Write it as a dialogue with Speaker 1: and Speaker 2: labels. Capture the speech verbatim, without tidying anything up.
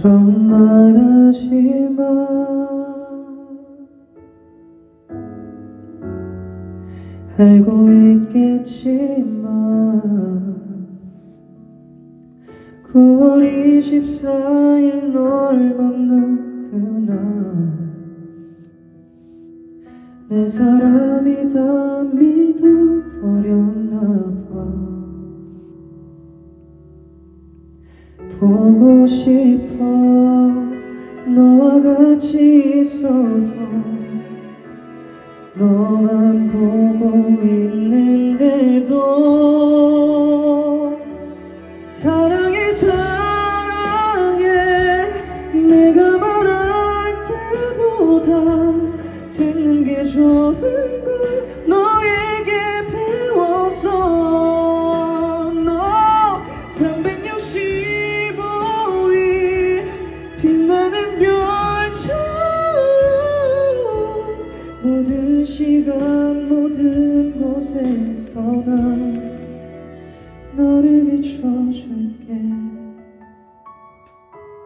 Speaker 1: 좀 말하지마. 알고 있겠지만 구월 이십사일 널 만난 그날 내 사람이다 믿어버렸나봐. 보고 싶어 너와 같이 있어도 너만 보고 있는데도 사랑해 사랑해 내가 말할 때보다 듣는 게 좋은 걸 너에게 배웠어. 너 삼백육십오일 빛나는 별처럼 모든 시간 모든 곳에서 난 너를 비춰줄게.